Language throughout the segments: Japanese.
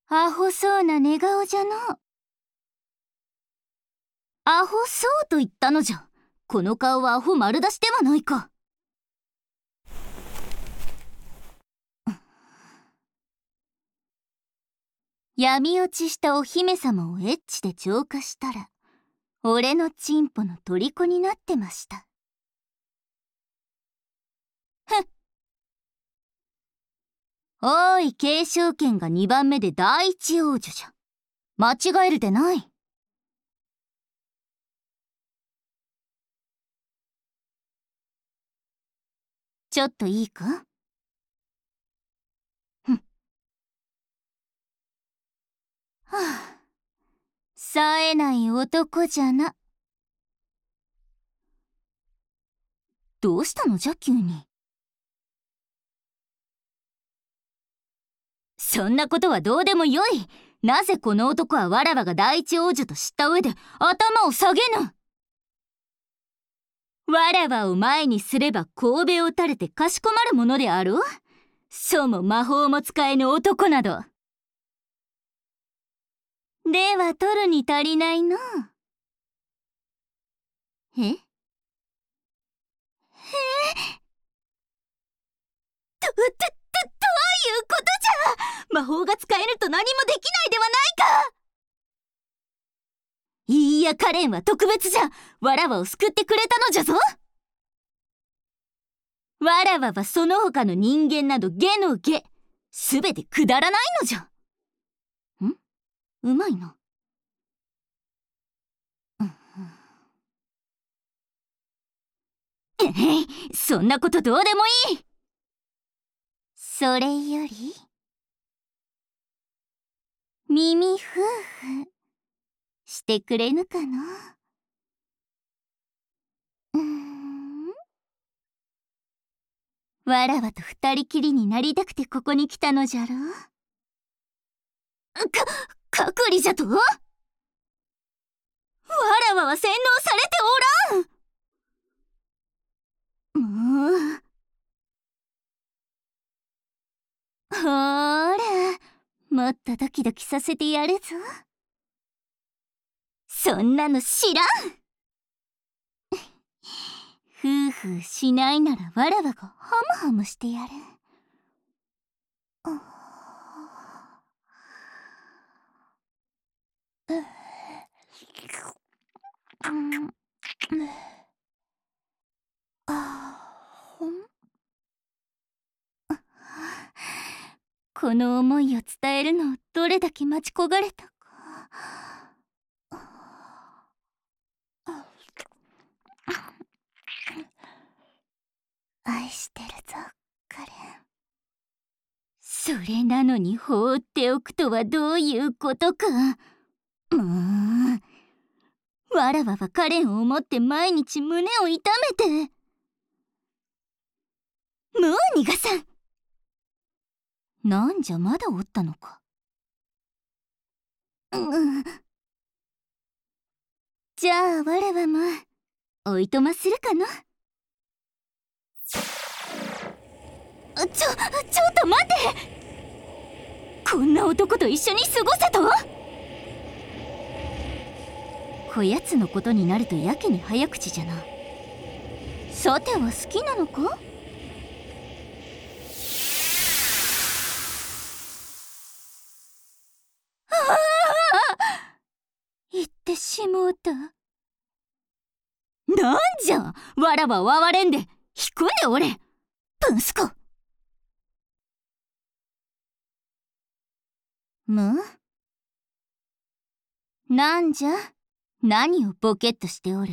アホそうな寝顔じゃの。アホそうと言ったのじゃ。この顔はアホ丸出しではないか。闇落ちしたお姫様をエッチで浄化したら、俺のチンポの虜になってました。ふん。おい、継承権が2番目で第一王女じゃ。間違えるでない。ちょっといいか？ふん。はあ、冴えない男じゃな。どうしたのじゃ急に。そんなことはどうでもよい。なぜこの男はわらわが第一王女と知った上で頭を下げぬ。わらわを前にすれば神戸を打たれてかしこまるものであろう。そうも魔法も使えぬ男など。では取るに足りないの。え？どういうことじゃ。魔法が使えぬと何もできないではないか。いいや、カレンは特別じゃ。わらわを救ってくれたのじゃぞ。わらわはその他の人間など下の下、すべてくだらないのじゃ。ん？うまいな。そんなことどうでもいい。それより耳ふうふうしてくれぬかの。わらわと二人きりになりたくてここに来たのじゃろ。隔離じゃと？わらわは洗脳されておらん。ほーら、もっとドキドキさせてやるぞ。そんなの知らん。ふうふうしないならわらわがハムハムしてやる。この思いを伝えるのをどれだけ待ち焦がれたか。愛してるぞ、カレン。それなのに放っておくとはどういうことか。わらわはカレンを思って毎日胸を痛めて。もう逃がさん。なんじゃまだおったのか。じゃあわらわもおいとまするかな。ちょっと待て。こんな男と一緒に過ごせと？こやつのことになるとやけに早口じゃな。さては好きなのか？言ってしもうた。なんじゃ、わらわわわれんで引くんでおれ、プンスコ。なんじゃ、何をボケっとしておる。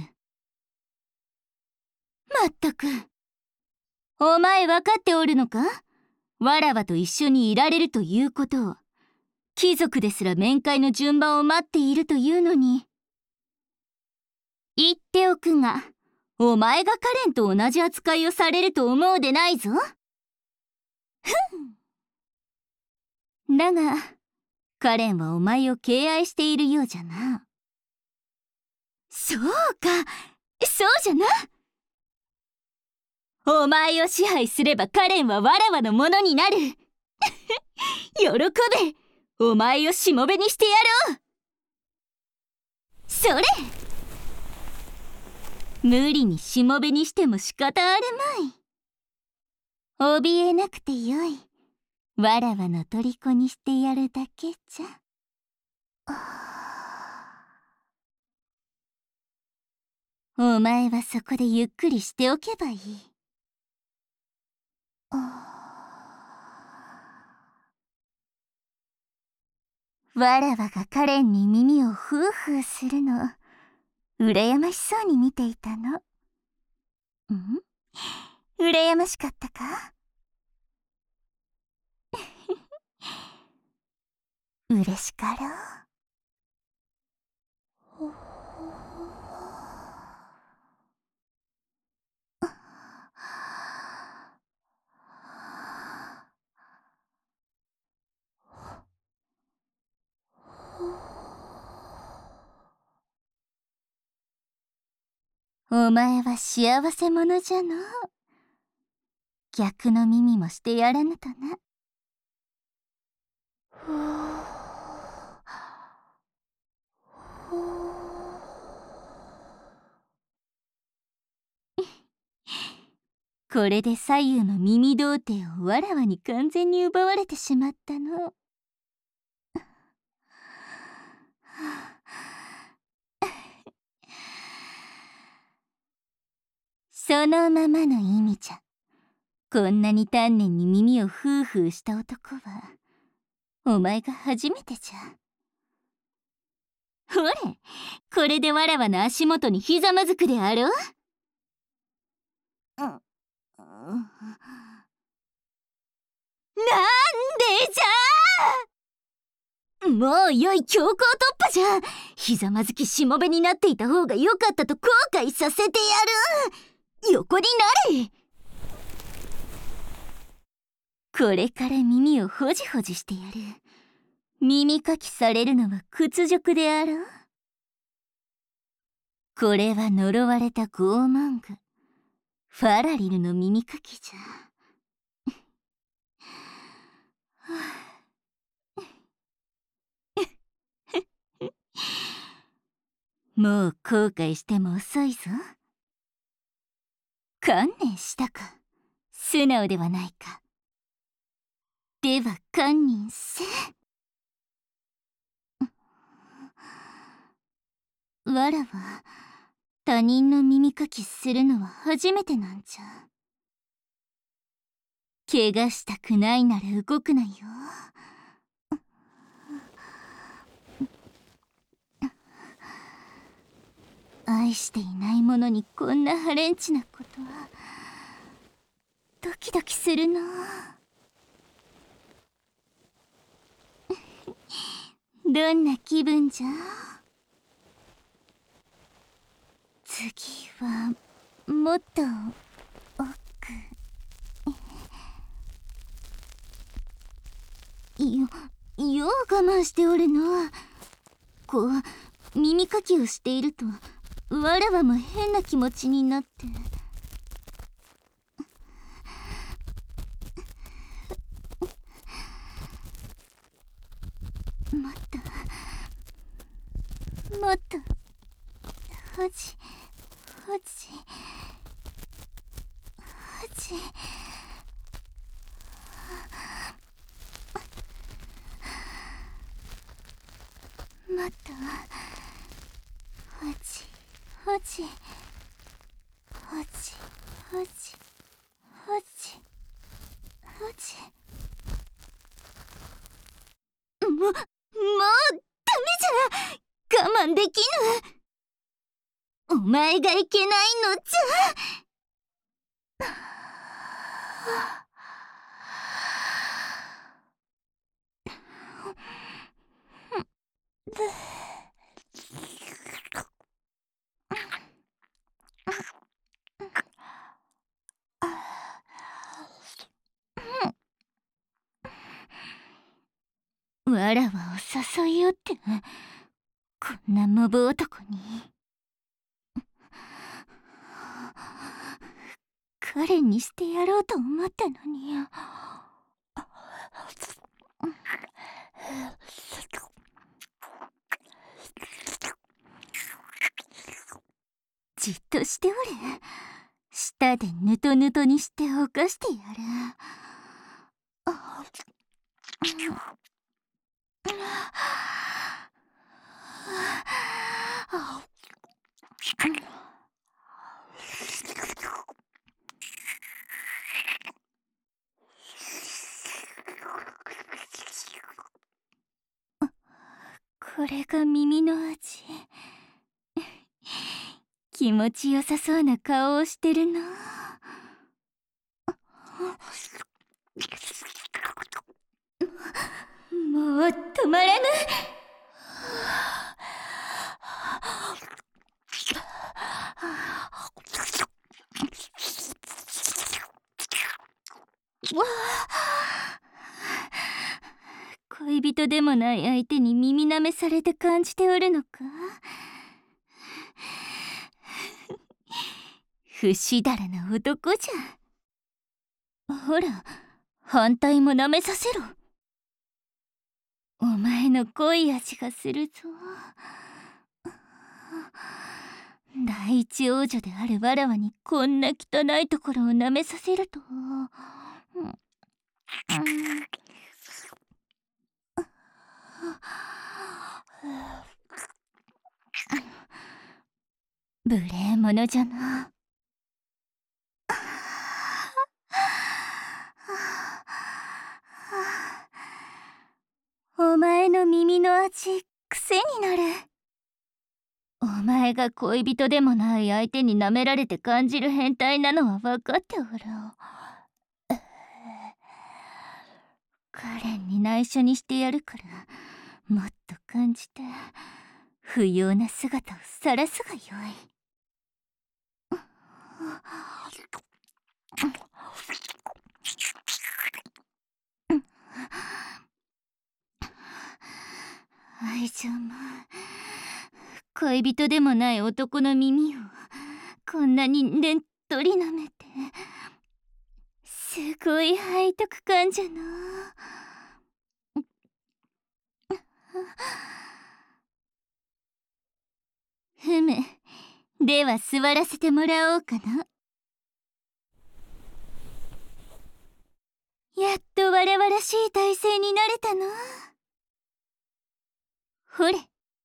まったく、お前分かっておるのか？わらわと一緒にいられるということを。貴族ですら面会の順番を待っているというのに。言っておくが、お前がカレンと同じ扱いをされると思うでないぞ。だが、カレンはお前を敬愛しているようじゃな。そうか、そうじゃな。お前を支配すればカレンはわらわのものになる。喜べ、 お前をしもべにしてやろう。それ、無理にしもべにしても仕方あるまい。怯えなくてよい。わらわの虜にしてやるだけじゃ。お前はそこでゆっくりしておけばいい。わらわがカレンに耳をフーフーするの、羨ましそうに見ていたの。羨ましかったか？嬉しかろう。お前は幸せ者じゃの。逆の耳もしてやらぬとな。これで左右の耳童貞をわらわに完全に奪われてしまったの。そのままの意味じゃ。こんなに丹念に耳をフーフーした男はお前が初めてじゃ。ほれ、これでわらわの足元にひざまずくであろう。なんでじゃ。もう良い強行突破じゃ。ひざまずきしもべになっていた方が良かったと後悔させてやる。横になれ。これから耳をほじほじしてやる。耳かきされるのは屈辱であろう。これは呪われた傲慢具ファラリルの耳かきじゃ。もう後悔しても遅いぞ。観念したか。素直ではないか。では堪忍せ。わらは他人の耳かきするのは初めてなんじゃ。怪我したくないなら動くなよ。愛していないものにこんなハレンチなことはドキドキするな。どんな気分じゃ。次はもっと奥。よう我慢しておるの。こう耳かきをしているとわらわも変な気持ちになって。もっとほじほじほじ。もっとほじほじほじほじほじほじ。もうダメじゃ。我慢できぬ。お前がいけないのじゃ。わらわを誘いよってこんなモブ男に。カレンにしてやろうと思ったのに。 じっとしておれ。舌でぬとぬとにして犯してやる。これが耳の味。気持ちよさそうな顔をしてるな。もう止まらぬ。恋人でもない相手に耳なめされて感じておるのか。不死だらな男じゃ。ほら、反対もなめさせろ。お前の濃い味がするぞ。第一王女であるわらわにこんな汚いところをなめさせると。無礼者じゃな。お前の耳の味、癖になる。お前が恋人でもない相手に舐められて感じる変態なのは分かっておろう。カレンに内緒にしてやるから、もっと感じて不要な姿を晒すがよい。愛情も恋人でもない男の耳をこんなにねっとり舐めて、すごい背徳感じゃな。ふむ、では座らせてもらおうかな。やっと我々しい体勢になれたな。ほれ、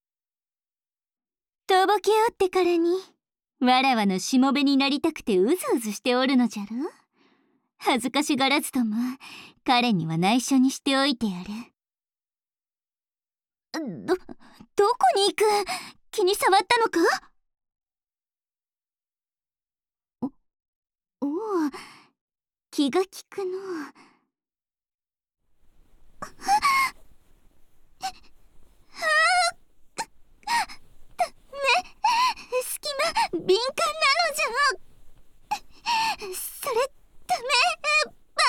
とぼけおってからにわらわのしもべになりたくてうずうずしておるのじゃろ。恥ずかしがらずとも彼には内緒にしておいてやる。どこに行く？気に障ったのか？おお、気が利くの。隙間敏感なのじゃ。それダメ、バ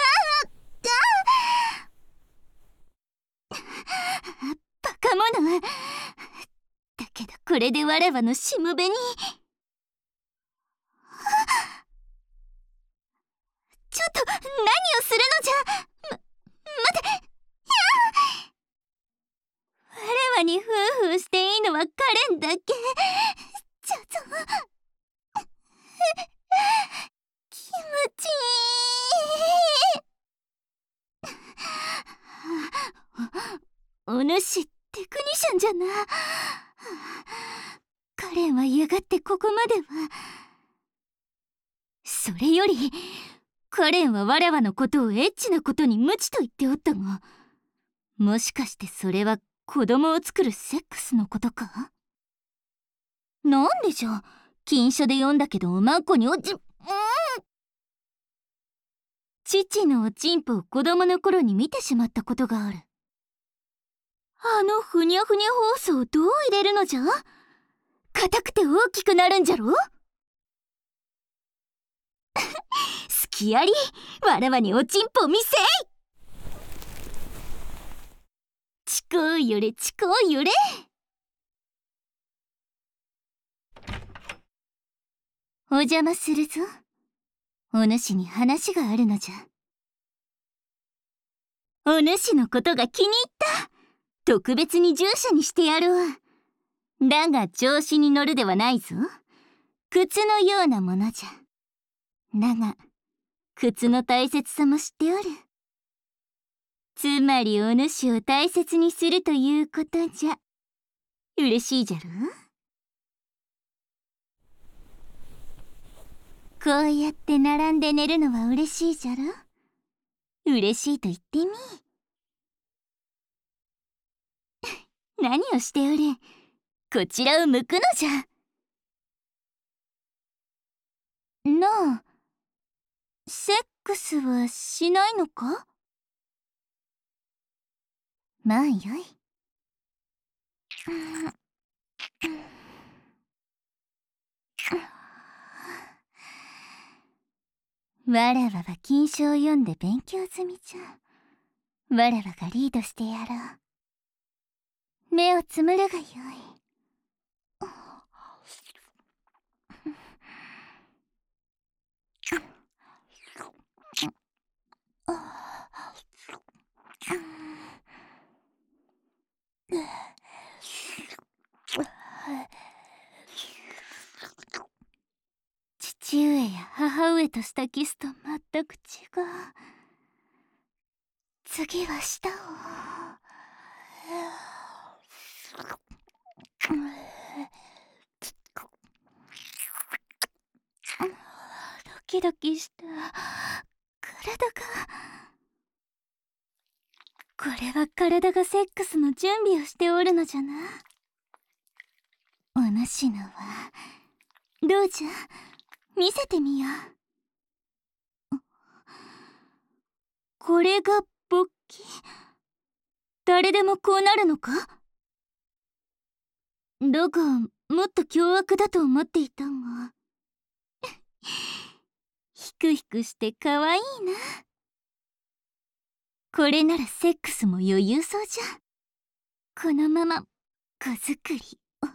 カ。バカ者。だけどこれでわらわのしもべに。ちょっと何をするのじゃ。待て。わらわにフーフーしていいのはカレンだけ。ちょっと気持ちいい。お主テクニシャンじゃな。カレンはやがってここまでは。それよりカレンはわらわのことをエッチなことに無知と言っておったが、もしかしてそれは子供を作るセックスのことか？なんでじゃ、禁書で読んだけどおまんこに父のおちんぽを子供の頃に見てしまったことがある。あのふにゃふにゃホースをどう入れるのじゃ？硬くて大きくなるんじゃろ？すきやり、わらわにおちんぽ見せい。ちこうよれちこうよれ。お邪魔するぞ。お主に話があるのじゃ。お主のことが気に入った。特別に従者にしてやるわ。だが調子に乗るではないぞ。 靴のようなものじゃ。だが靴の大切さも知っておる。つまりお主を大切にするということじゃ。嬉しいじゃろ。こうやって並んで寝るのは嬉しいじゃろ。嬉しいと言ってみ。何をしておる。こちらを向くのじゃ。なあ、セックスはしないのか？まあよい。わらわは金書を読んで勉強済みじゃ。わらわがリードしてやろう。目をつむるがよい。父上や母上としたキスと全く違う。次は舌を。ドキドキした体が。これは体がセックスの準備をしておるのじゃな。お主のはどうじゃ、見せてみよう。これが勃起？誰でもこうなるのか？だがもっと凶悪だと思っていたが。ヒクヒクしてかわいいな。これならセックスも余裕そうじゃ。このまま子作りを。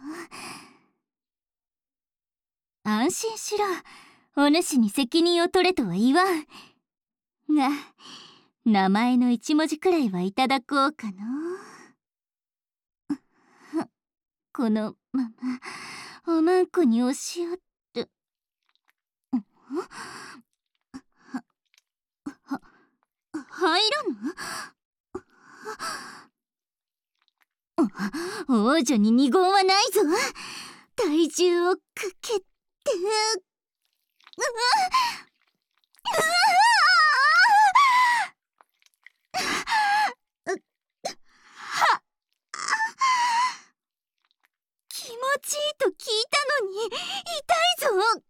安心しろ。お主に責任を取れとは言わんが、名前の一文字くらいはいただこうかの。このままおまんこに押し合って。入らぬ？王女に二言はないぞ。体重をかけて。気持ちいいと聞いたのに痛いぞ。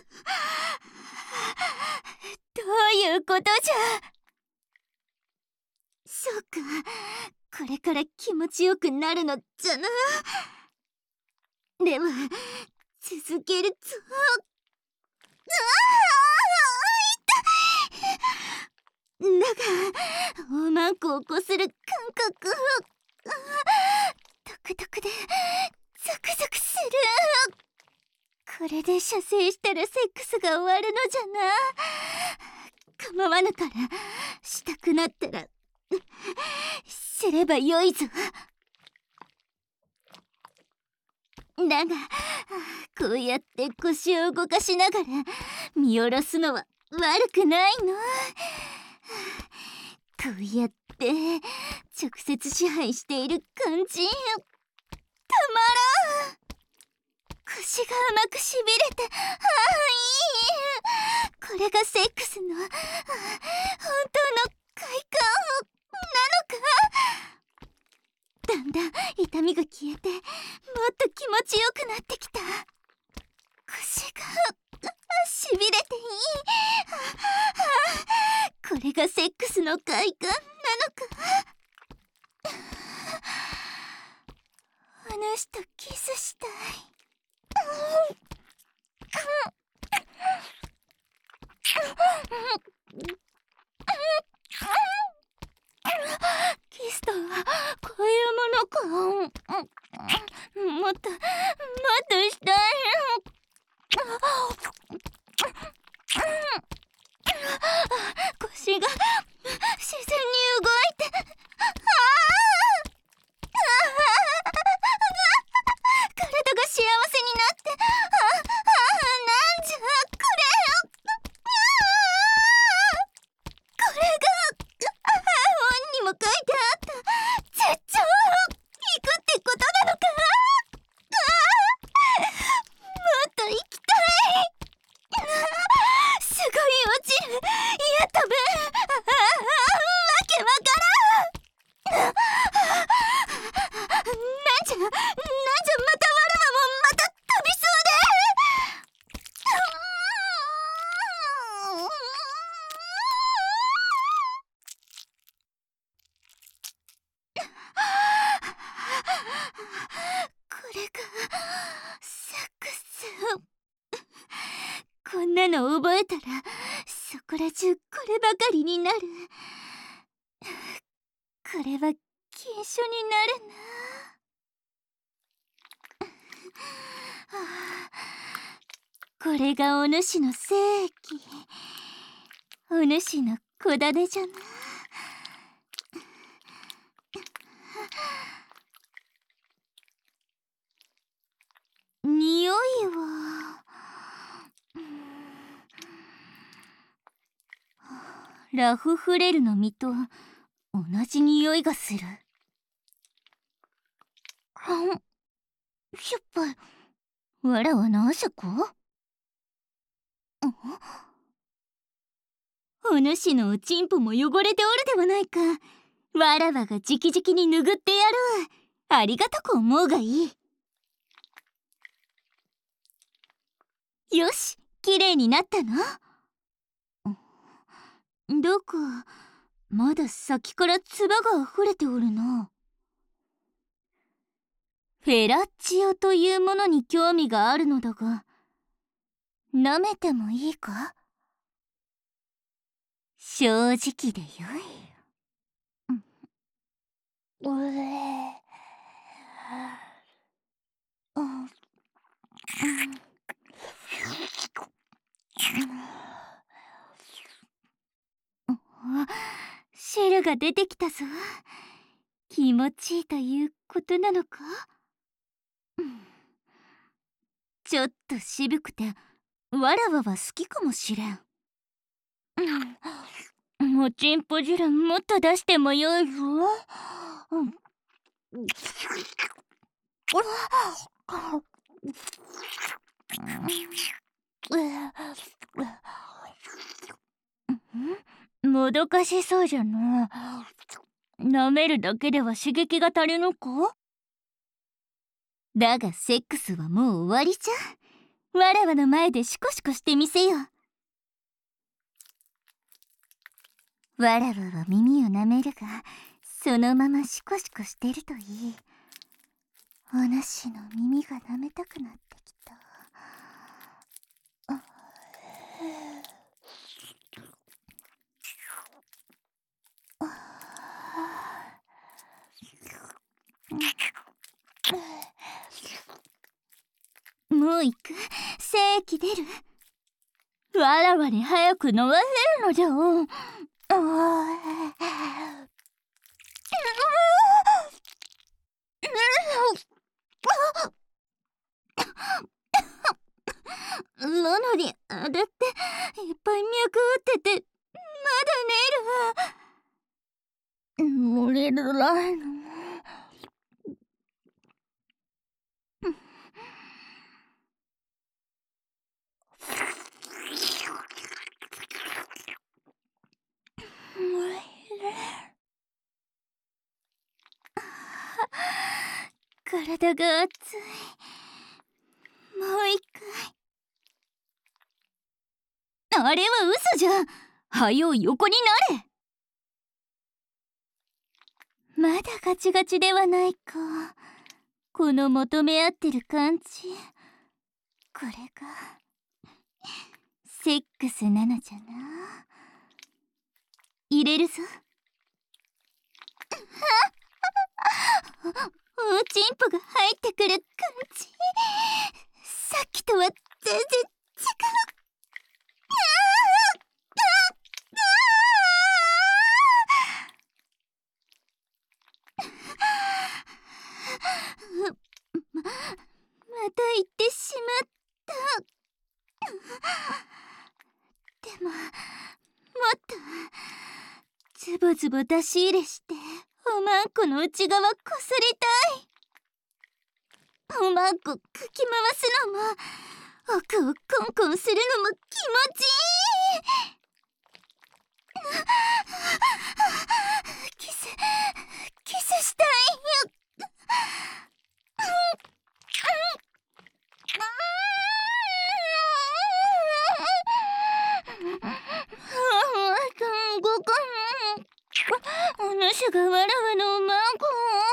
どういうことじゃ。そうか、これから気持ちよくなるのじゃな。では続けるぞ。だがおまんこをこする感覚、トクトクでゾクゾクする。これで射精したらセックスが終わるのじゃな。構わぬから、したくなったらすればよいぞ。だがこうやって腰を動かしながら見下ろすのは悪くないの。こうやって直接支配している感じ、たまらん。腰が甘くしびれて、いい。これがセックスの本当の快感なのか。だんだん痛みが消えて、もっと気持ちよくなってきた。腰がしびれていい。これがセックスの快感なのか。お主とキスしたい。キスとはこういうものか。もっとしたい。腰が自然に動いて、体が幸せになって、 も書いてあった。絶頂行くってことなのか。もっと行きたい。すごい落ちる。いや飛ぶ。わけわからん。なんじゃまたわらわもまた飛びそうで。これがサックス。こんなの覚えたらそこら中こればかりになる。これは禁書になるな。これがお主の正規、お主の子種じゃな。匂いはラフフレルの実と同じ匂いがする。しょっぱい。わらはなぜか。お主のおちんぽも汚れておるではないか。わらわが直々に拭ってやろう。ありがたく思うがいい。よし、きれいになったな。どうかまだ先から唾があふれておるな。フェラッチオというものに興味があるのだが、舐めてもいいか。正直でよい。汁が出てきたぞ。気持ちいいということなのか。ちょっと渋くてわらわは好きかもしれん。おちんぽ汁もっと出してもよいぞ。もどかしそうじゃな。舐めるだけでは刺激が足りぬか。だがセックスはもう終わりじゃ。わらわの前でシコシコしてみせよ。わらわは耳を舐めるが、そのままシコシコしてるといい。お主の耳が舐めたくなってきた。もう行く。精液出る。わらわに早く飲ませるのじゃ。なのにだっていっぱい脈打っててまだ寝る。漏れるらいの。体が熱い。もう一回。あれは嘘じゃ。はよ横になれ。まだガチガチではないか。この求め合ってる感じ、これがセックスなのじゃな。入れるぞ。おちんぽが入ってくる感じ、さっきとは全然違う。また言ってしまった。でももっとズズボズボ出し入れしておまんこの内側こすりたい。おまんこかき回すのも奥をコンコンするのも気持ちいい。キスしたいよ。お主がわらわのおまんこ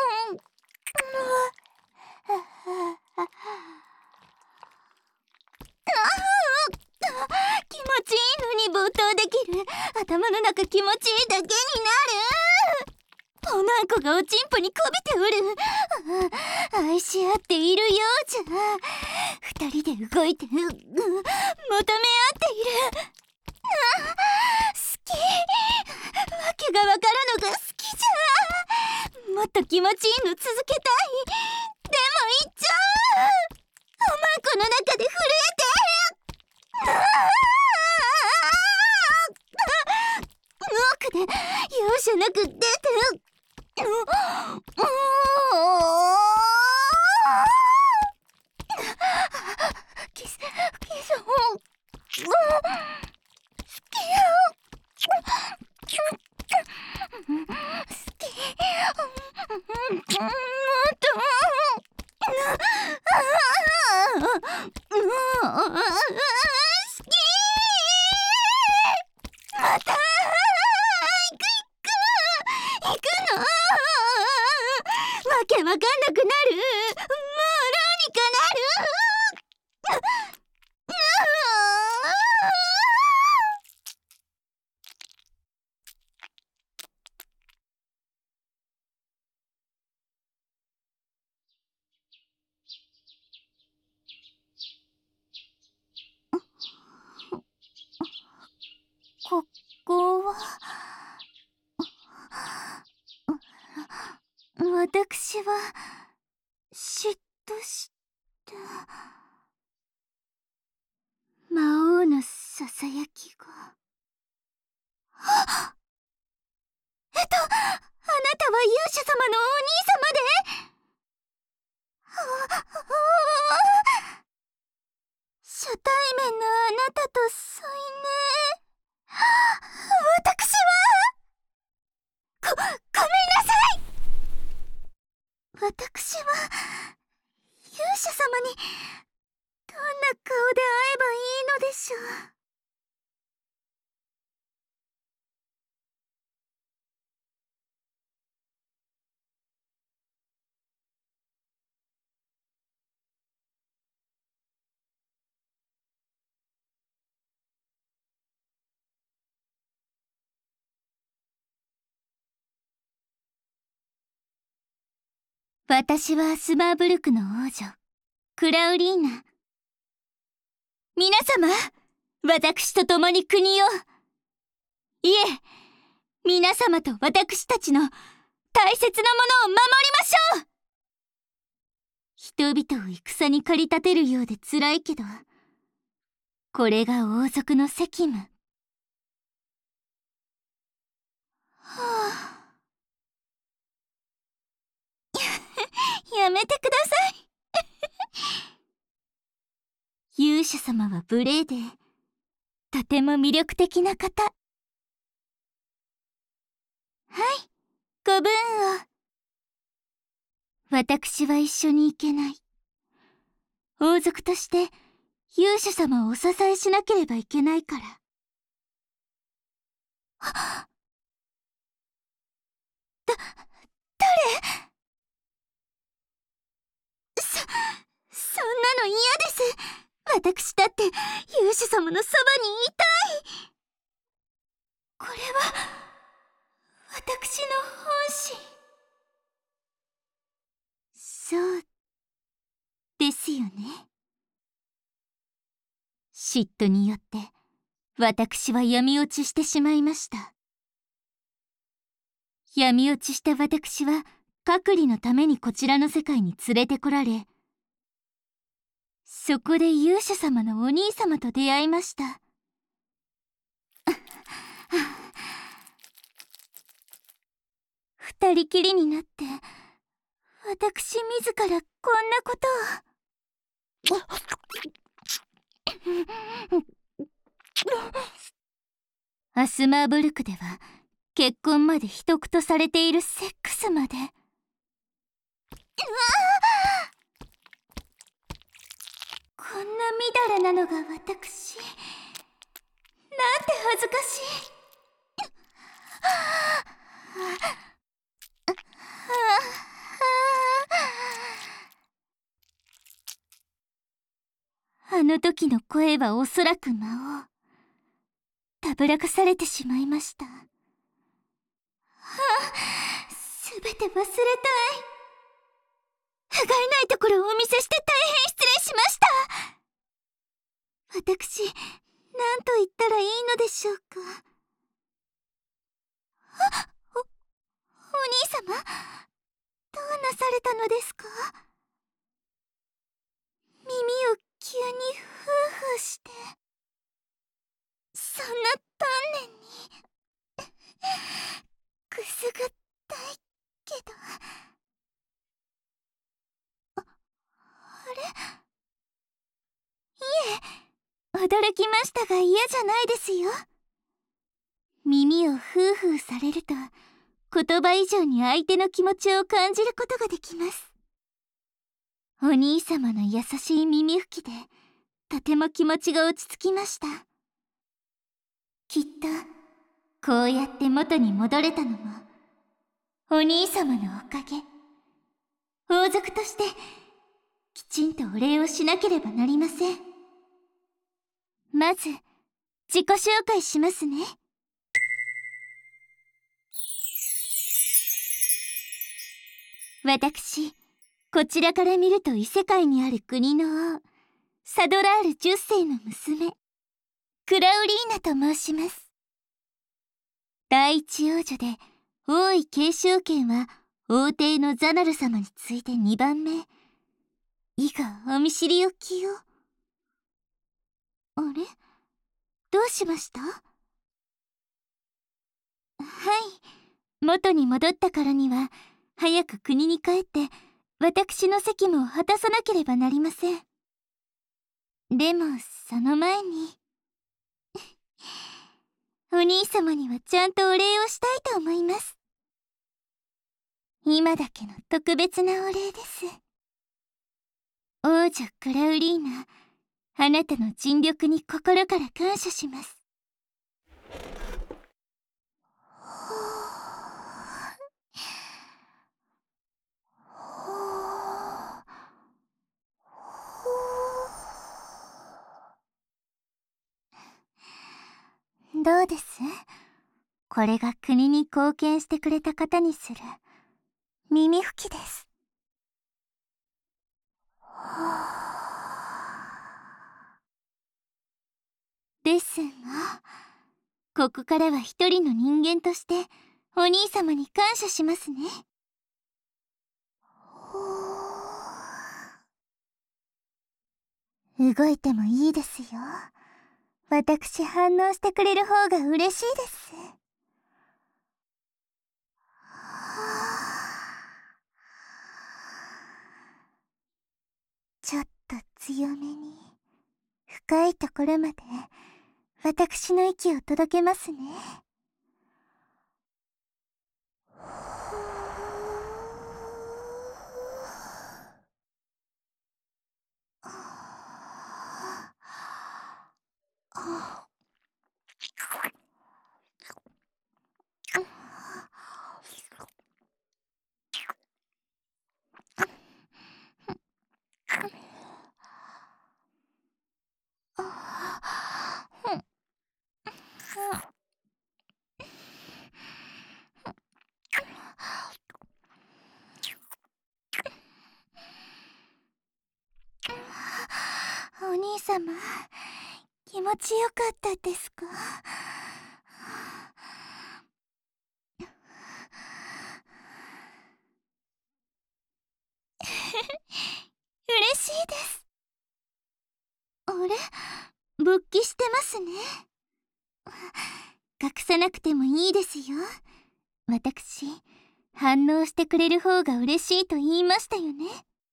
気持ちいいのに没頭できる。頭の中気持ちいいだけになる。おまんこがおちんぽにこびておる。愛し合っているようじゃ。二人で動いて求め合っている。好き。わけがわからぬが好きじゃ。もっと気持ちいいの続けたい。でもいっちゃう。おまんこの中で震えて。奥で容赦なく出て。キス好きよ。また行くの。わけわかんなくなる。もうどうにかなる。ここは私は嫉妬した魔王のささやきが。あなたは勇者様のお兄様で。初対面のあなたと添い寝。私はごめんなさい。私は勇者様にどんな顔で会えばいいのでしょう。私はスマーブルクの王女クラウリーナ。皆様、私と共に国を、いえ、皆様と私たちの大切なものを守りましょう。人々を戦に駆り立てるようで辛いけど、これが王族の責務。やめてください。勇者様は無礼で、とても魅力的な方。はい、ご分を。私は一緒に行けない。王族として勇者様をお支えしなければいけないから。誰？そんなの嫌です。私だって勇者様のそばにいたい。これは私の本心。そうですよね。嫉妬によって私は闇落ちしてしまいました。闇落ちした私は隔離のためにこちらの世界に連れてこられ、そこで勇者様のお兄様と出会いました。 二人きりになって私自らこんなことを。アスマーブルクでは結婚まで秘匿とされているセックスまで。こんなみだらなのが私。なんて恥ずかしい。あの時の声はおそらく魔王。たぶらかされてしまいました。すべて忘れたい。不甲斐ないところをお見せして大変失礼しました。私、何と言ったらいいのでしょうか。お兄様、どうなされたのですか？耳を急にフーフーして。そんな丹念にくすぐったいけど。あれ？いえ、驚きましたが嫌じゃないですよ。耳をフーフーされると言葉以上に相手の気持ちを感じることができます。お兄様の優しい耳拭きでとても気持ちが落ち着きました。きっとこうやって元に戻れたのもお兄様のおかげ。王族としてきちんとお礼をしなければなりません。まず自己紹介しますね。私、こちらから見ると異世界にある国の王、サドラール10世の娘、クラウリーナと申します。第一王女で王位継承権は王帝のザナル様に次いで2番目。以下お見知りおきを。あれ？どうしました？はい、元に戻ったからには早く国に帰って私の責務を果たさなければなりません。でもその前にお兄様にはちゃんとお礼をしたいと思います。今だけの特別なお礼です。王女クラウリーナ、あなたの尽力に心から感謝します。どうです？これが国に貢献してくれた方にする耳拭きです。ですが、ここからは一人の人間としてお兄様に感謝しますね。動いてもいいですよ。私反応してくれる方が嬉しいです。ちょっと強めに、深いところまで私の息を届けますね。お兄様、気持ちよかったですか？嬉しいです。あれ？勃起してますね。隠さなくてもいいですよ。私、 反応してくれる方が嬉しいと言いましたよね。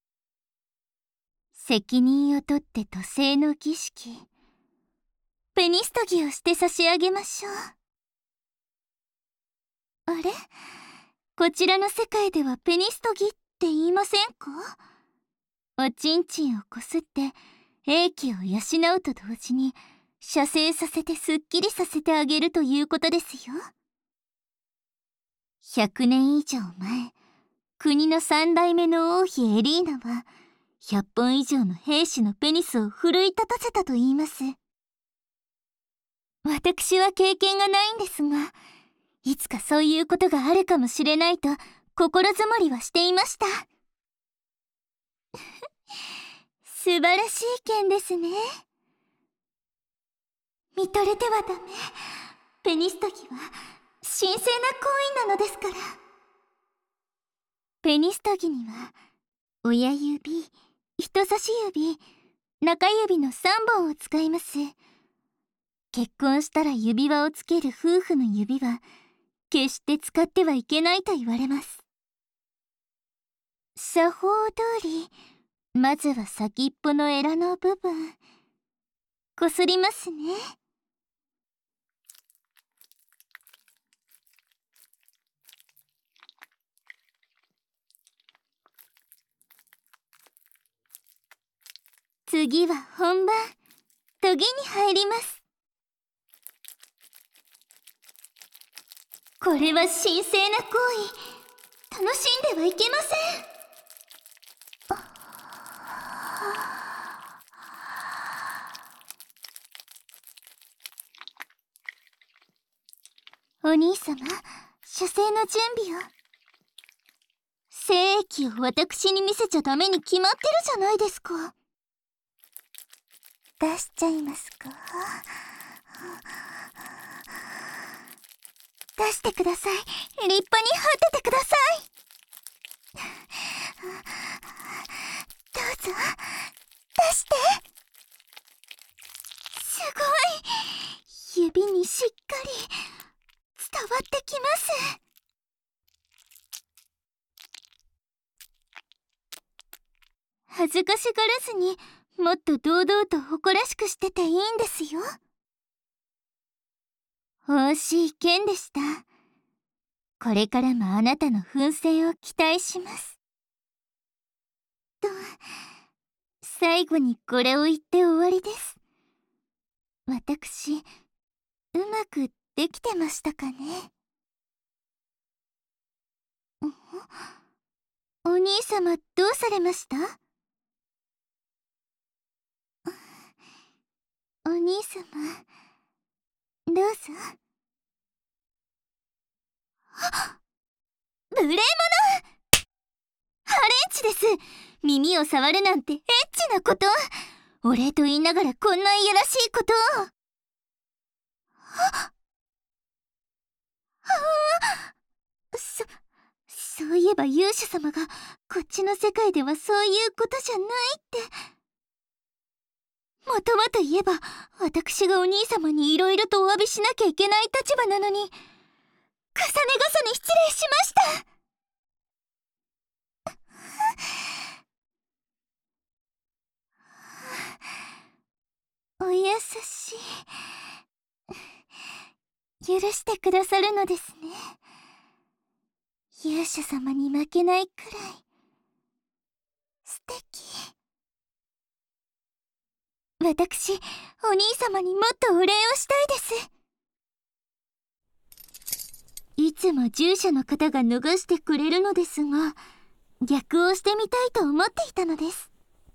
責任を取って土星の儀式、ペニストギをして差し上げましょう。あれ、こちらの世界ではペニストギって言いませんか？おちんちんをこすって英気を養うと同時に射精させてすっきりさせてあげるということですよ。100年以上前、国の3代目の王妃エリーナは100本以上の兵士のペニスを奮い立たせたと言います。私は経験がないんですが、いつかそういうことがあるかもしれないと心づもりはしていました。素晴らしい件ですね。見とれてはダメ。ペニストギは神聖な行為なのですから。ペニストギには親指、人差し指、中指の3本を使います。結婚したら指輪をつける夫婦の指は決して使ってはいけないと言われます。作法通り、まずは先っぽのエラの部分こすりますね。次は本番、研ぎに入ります。これは神聖な行為、楽しんではいけません。お兄様、射精の準備を。精液を私に見せちゃダメに決まってるじゃないですか。出しちゃいますか？出してください。立派に果ててください。どうぞ、出して。すごい。指にしっかり伝わってきます。恥ずかしがらずにもっと堂々と誇らしくしてていいんですよ。惜しい剣でした。これからもあなたの奮戦を期待します。と、最後にこれを言って終わりです。私、うまくできてましたかね？お兄様、どうされました？お兄様、どうぞ。無礼者！ハレンチです。耳を触るなんてエッチなこと。お礼と言いながらこんないやらしいことを。そういえば勇者様がこっちの世界ではそういうことじゃないって。もともと言えば私がお兄様にいろいろとお詫びしなきゃいけない立場なのに、重ね重ね失礼しました。お優しい。許してくださるのですね。勇者様に負けないくらい素敵。私、お兄様にもっとお礼をしたいです。いつも従者の方が脱がしてくれるのですが、逆をしてみたいと思っていたのです。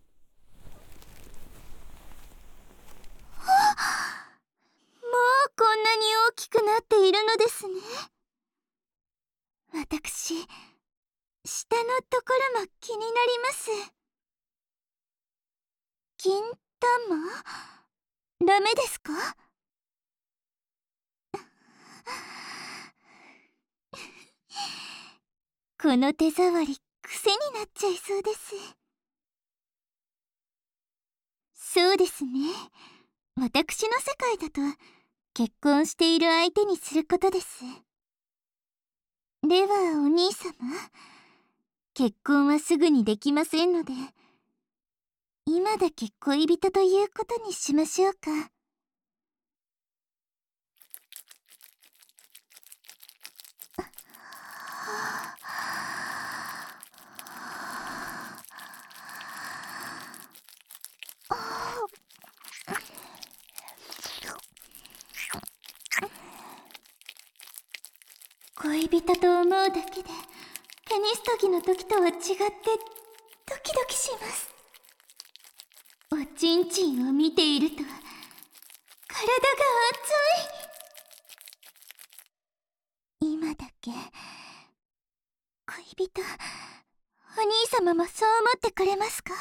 もうこんなに大きくなっているのですね。私、下のところも気になります。金玉？ダメですか？この手触り、癖になっちゃいそうです。そうですね。私の世界だと結婚している相手にすることです。 ではお兄様、結婚はすぐにできませんので、今だけ恋人ということにしましょうか。恋人と思うだけで、テニス研ぎの時とは違ってドキドキします。おちんちんを見ていると体が熱い。今だけ恋人、お兄様もそう思ってくれますか？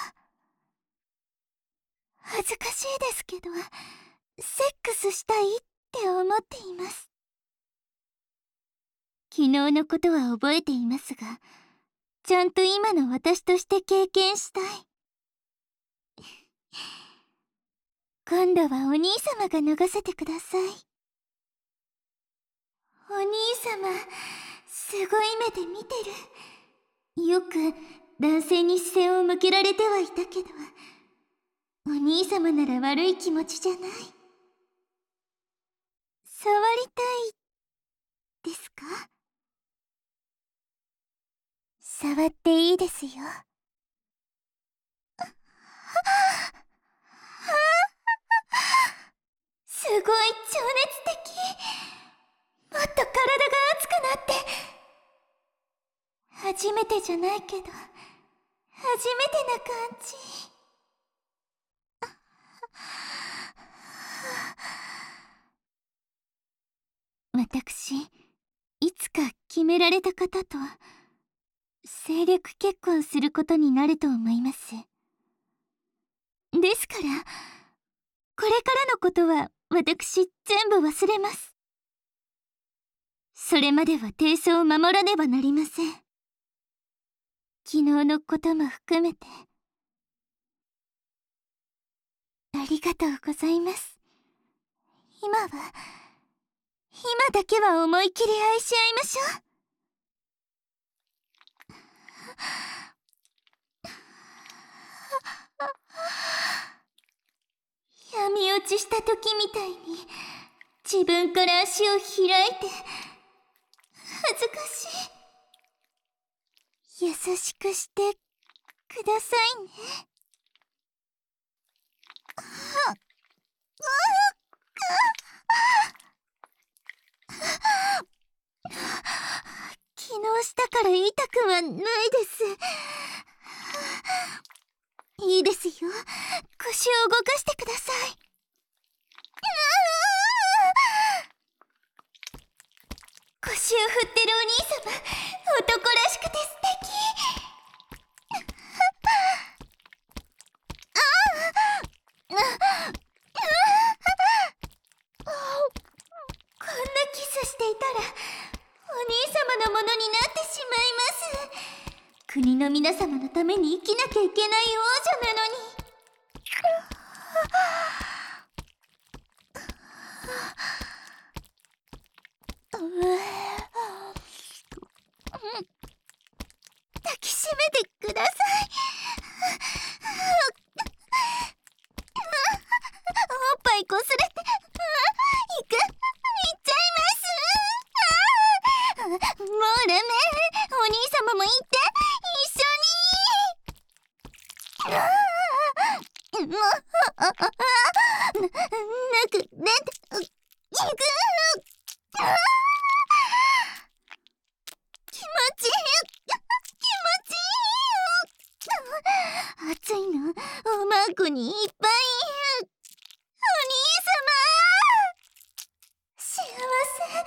恥ずかしいですけど、セックスしたいって思っています。昨日のことは覚えていますが、ちゃんと今の私として経験したい。今度はお兄様が脱がせてください。お兄様、すごい目で見てる。よく男性に視線を向けられてはいたけど、お兄様なら悪い気持ちじゃない。触りたいですか？触っていいですよ。すごい情熱的。もっと体が熱くなって。初めてじゃないけど、初めてな感じ。私、いつか決められた方と政略結婚することになると思います。ですから、これからのことは私全部忘れます。それまでは定数を守らねばなりません。昨日のことも含めて、ありがとうございます。今だけは思い切り愛し合いましょう。闇落ちした時みたいに自分から足を開いて、恥ずかしい。優しくしてくださいね。昨日したから痛くはないです。いいですよ。腰を動かしてください。腰を振ってるお兄様、男らしくて素敵。こんなキスしていたらお兄様のものになってしまいます。国の皆様のために生きなきゃいけない王女なのに。抱きしめてください。おっぱいこすれて、いっちゃいます。もうダメ。お兄様も行って一緒に。なく出ていく。気持ちいい。暑いのおまんこにいっぱい。お兄様、幸せ。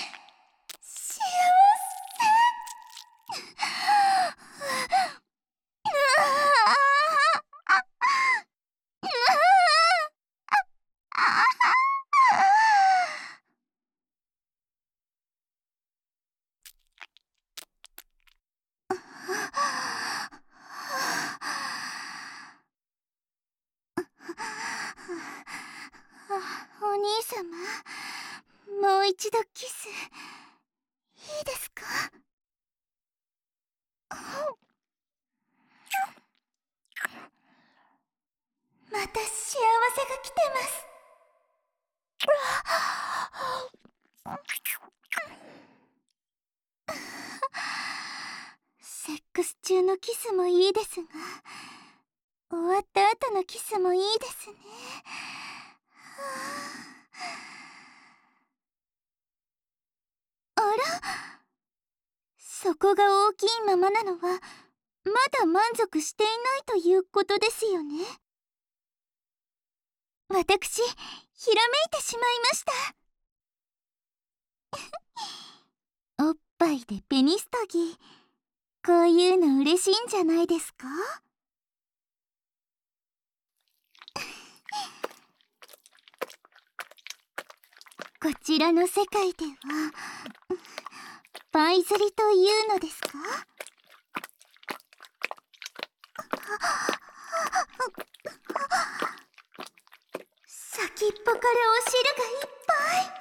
お兄様、もう一度キスいいですか？ せが来てます。セックス中のキスもいいですが、終わった後のキスもいいですね。あら、そこが大きいままなのはまだ満足していないということですよね。私、ひらめいてしまいました。おっぱいでペニストギー、こういうの嬉しいんじゃないですか？こちらの世界ではパイ釣りというのですか？先っぽからお汁がいっぱい。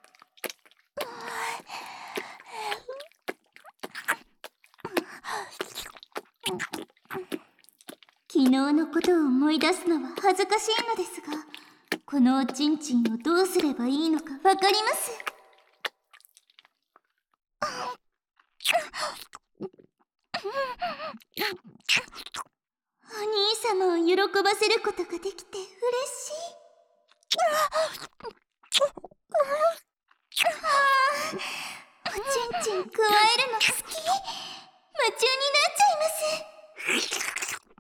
昨日のことを思い出すのは恥ずかしいのですが、このおちんちんをどうすればいいのかわかります。お兄様を喜ばせることができて嬉しい。おちんちんくわえるの好き。夢中になっちゃいます。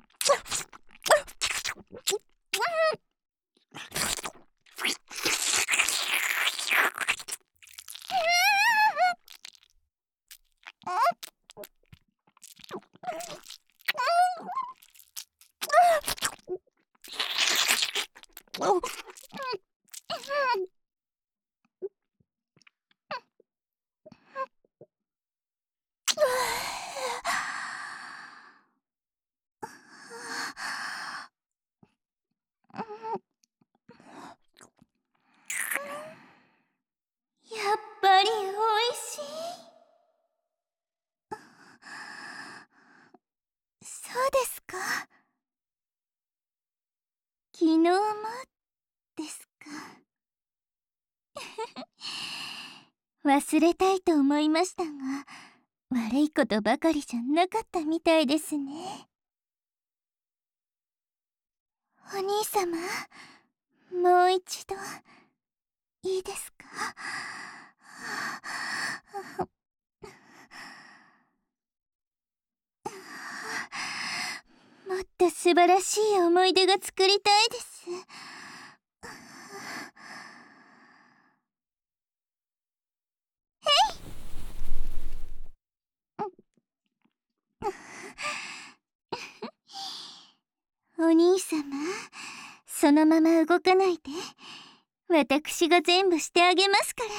やっぱりおいしい。そうですか。昨日もですか。忘れたいと思いましたが、悪いことばかりじゃなかったみたいですね。お兄様、もう一度いいですか？もっと素晴らしい思い出が作りたいです。お兄様、そのまま動かないで。私が全部してあげますから。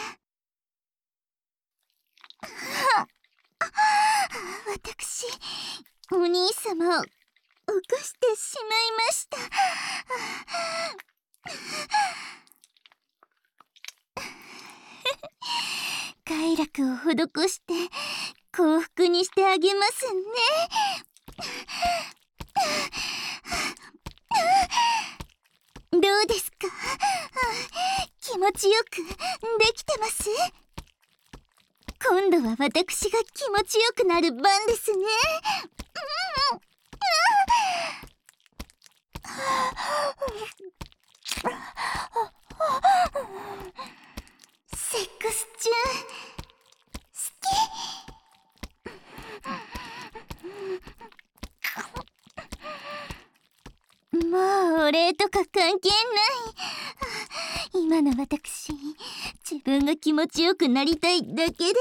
私、お兄様を犯してしまいました。快楽を施して幸福にしてあげますね。どうですか？気持ちよくできてます？今度は私が気持ちよくなる番ですね。セックス中好き。もうお礼とか関係ない。今の私、自分が気持ちよくなりたいだけです。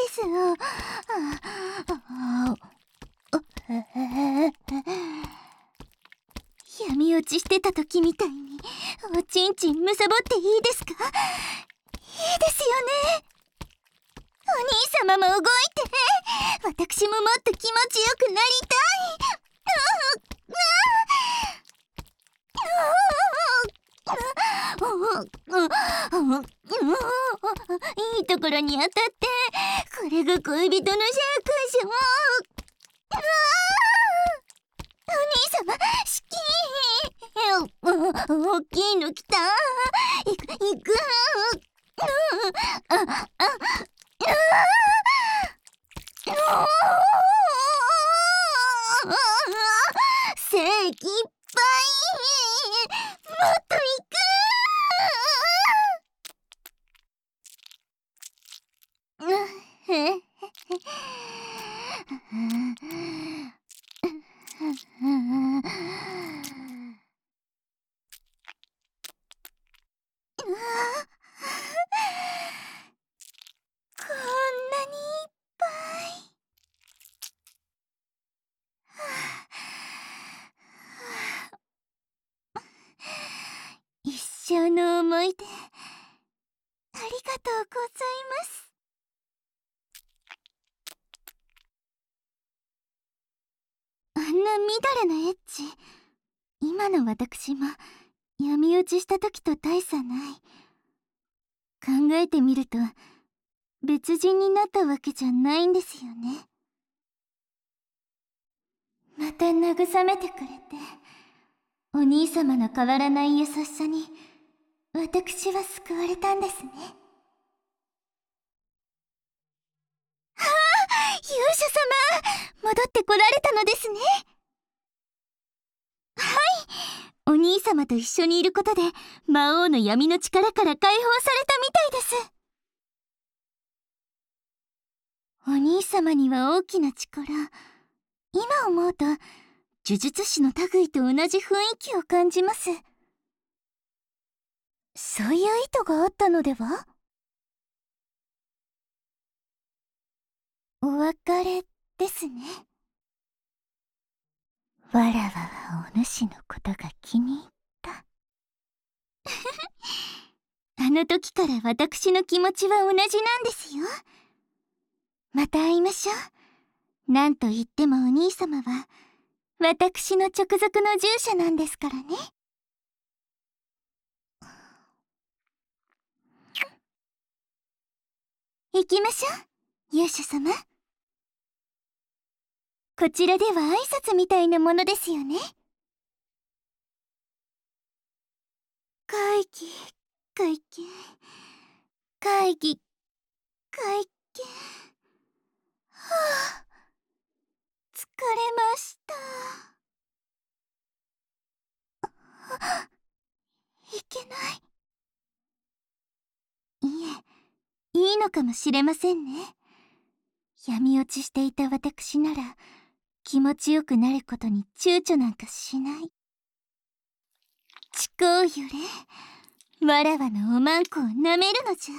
闇落ちしてた時みたいにおちんちんむさぼっていいですか？いいですよね。お兄様も動いて。私ももっと気持ちよくなりたい。いいところに当たって、これが恋人のシャークション。お兄様、好き。 大きいの来た。いく。正義いっぱい。もっといく。こんなにいっぱい。一生の思い出、ありがとうございます。あんな乱れなエッチ、今の私も闇落ちした時と大差ない。考えてみると別人になったわけじゃないんですよね。また慰めてくれて、お兄様の変わらない優しさに私は救われたんですね。勇者様、戻ってこられたのですね。はい、お兄様と一緒にいることで魔王の闇の力から解放されたみたいです。お兄様には大きな力、今思うと呪術師の類と同じ雰囲気を感じます。そういう意図があったのでは？お別れですね。わらわはお主のことが気に入った。あの時から私の気持ちは同じなんですよ。また会いましょう。なんといってもお兄様は私の直属の従者なんですからね。行きましょう、勇者様。こちらでは挨拶みたいなものですよね。会議、会見、会議、会見。はあ、疲れました。いけない。いえ、いいのかもしれませんね。闇落ちしていた私なら気持ちよくなることに躊躇なんかしない。ちこうよれ、わらわのおまんこをなめるのじゃ。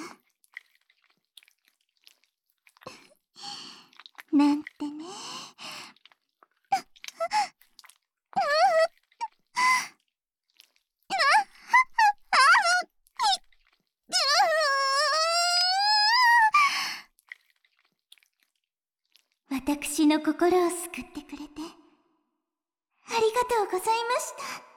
なんてね。私の心を救ってくれてありがとうございました。